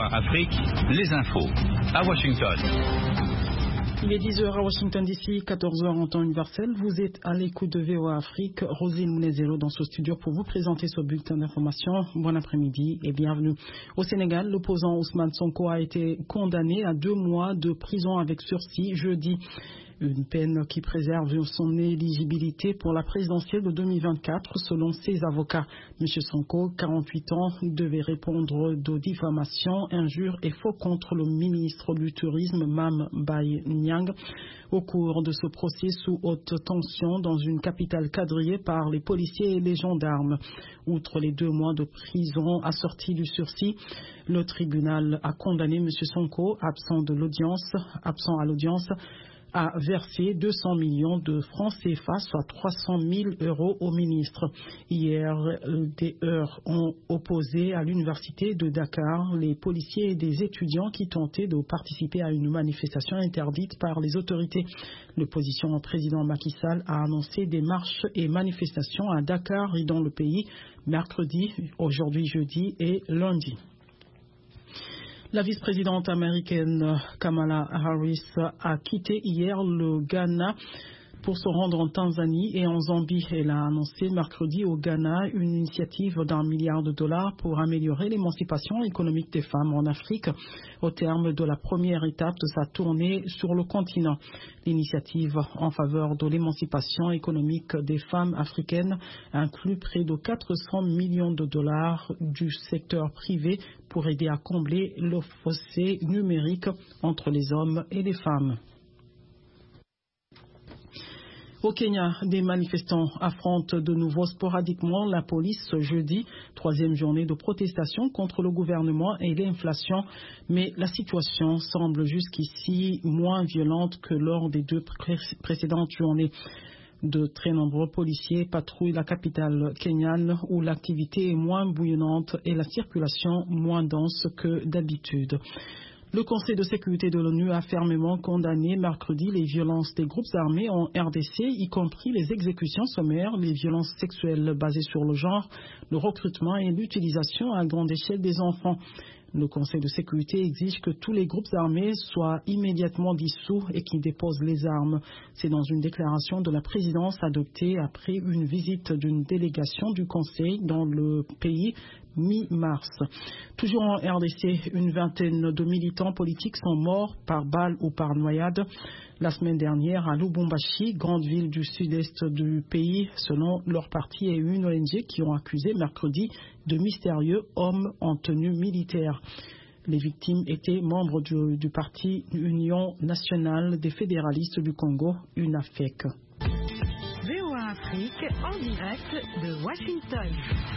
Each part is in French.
VOA Afrique, les infos à Washington. Il est 10h à Washington DC, 14h en temps universel. Vous êtes à l'écoute de VOA Afrique. Rosine Mounezelo dans ce studio pour vous présenter ce bulletin d'information. Bon après-midi et bienvenue. Au Sénégal, l'opposant Ousmane Sonko a été condamné à 2 mois de prison avec sursis jeudi. Une peine qui préserve son éligibilité pour la présidentielle de 2024 selon ses avocats. M. Sonko, 48 ans, devait répondre de diffamation, injures et faux contre le ministre du Tourisme, Mame Mbaye Niang. Au cours de ce procès sous haute tension dans une capitale quadrillée par les policiers et les gendarmes. Outre les 2 mois de prison assortis du sursis, le tribunal a condamné M. Sonko, absent à l'audience, a versé 200 millions de francs CFA, soit 300 000 euros au ministre. Hier, des heurts ont opposé à l'université de Dakar les policiers et des étudiants qui tentaient de participer à une manifestation interdite par les autorités. L'opposition au président Macky Sall a annoncé des marches et manifestations à Dakar et dans le pays mercredi, aujourd'hui jeudi et lundi. La vice-présidente américaine Kamala Harris a quitté hier le Ghana pour se rendre en Tanzanie et en Zambie. Elle a annoncé mercredi au Ghana une initiative d'$1 milliard pour améliorer l'émancipation économique des femmes en Afrique au terme de la première étape de sa tournée sur le continent. L'initiative en faveur de l'émancipation économique des femmes africaines inclut près de $400 millions du secteur privé pour aider à combler le fossé numérique entre les hommes et les femmes. Au Kenya, des manifestants affrontent de nouveau sporadiquement la police ce jeudi, 3e journée de protestation contre le gouvernement et l'inflation, mais la situation semble jusqu'ici moins violente que lors des 2 précédentes journées. De très nombreux policiers patrouillent la capitale kenyane où l'activité est moins bouillonnante et la circulation moins dense que d'habitude. Le Conseil de sécurité de l'ONU a fermement condamné mercredi les violences des groupes armés en RDC, y compris les exécutions sommaires, les violences sexuelles basées sur le genre, le recrutement et l'utilisation à grande échelle des enfants. Le Conseil de sécurité exige que tous les groupes armés soient immédiatement dissous et qu'ils déposent les armes. C'est dans une déclaration de la présidence adoptée après une visite d'une délégation du Conseil dans le pays mi-mars. Toujours en RDC, une vingtaine de militants politiques sont morts par balle ou par noyade la semaine dernière à Lubumbashi, grande ville du sud-est du pays, selon leur parti et une ONG qui ont accusé mercredi de mystérieux hommes en tenue militaire. Les victimes étaient membres du parti Union nationale des fédéralistes du Congo, UNAFEC. VOA Afrique en direct de Washington.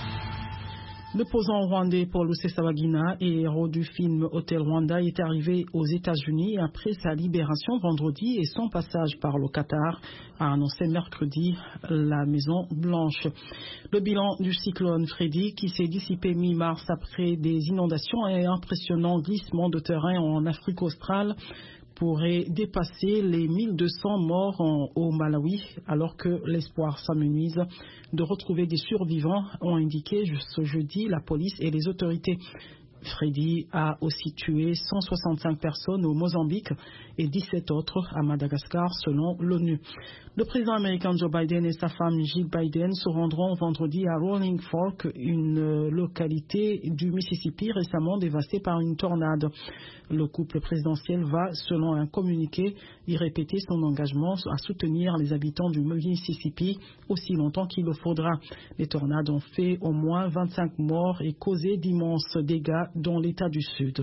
L'opposant rwandais Paul Rusesabagina et héros du film Hotel Rwanda est arrivé aux États-Unis après sa libération vendredi et son passage par le Qatar, a annoncé mercredi la Maison Blanche. Le bilan du cyclone Freddy qui s'est dissipé mi-mars après des inondations et un impressionnant glissement de terrain en Afrique australe pourrait dépasser les 1200 morts au Malawi, alors que l'espoir s'amenuise de retrouver des survivants, ont indiqué ce jeudi la police et les autorités. Freddy a aussi tué 165 personnes au Mozambique et 17 autres à Madagascar selon l'ONU. Le président américain Joe Biden et sa femme Jill Biden se rendront vendredi à Rolling Fork, une localité du Mississippi récemment dévastée par une tornade. Le couple présidentiel va, selon un communiqué, y répéter son engagement à soutenir les habitants du Mississippi aussi longtemps qu'il le faudra. Les tornades ont fait au moins 25 morts et causé d'immenses dégâts dans l'État du Sud.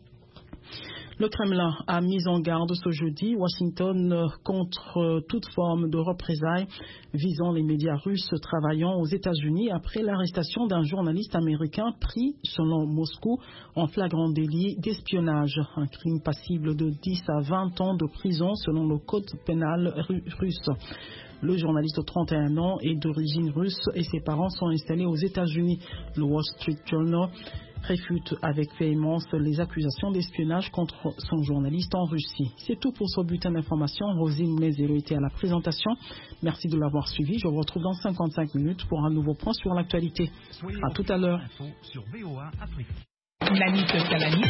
Le Kremlin a mis en garde ce jeudi Washington contre toute forme de représailles visant les médias russes travaillant aux États-Unis après l'arrestation d'un journaliste américain pris, selon Moscou, en flagrant délit d'espionnage, un crime passible de 10 à 20 ans de prison selon le code pénal russe. Le journaliste de 31 ans est d'origine russe et ses parents sont installés aux États-Unis. Le Wall Street Journal réfute avec véhémence les accusations d'espionnage contre son journaliste en Russie. C'est tout pour ce bulletin d'information. Rosine Mounezelo était à la présentation. Merci de l'avoir suivi. Je vous retrouve dans 55 minutes pour un nouveau point sur l'actualité. À tout à l'heure. Lanit Kalani.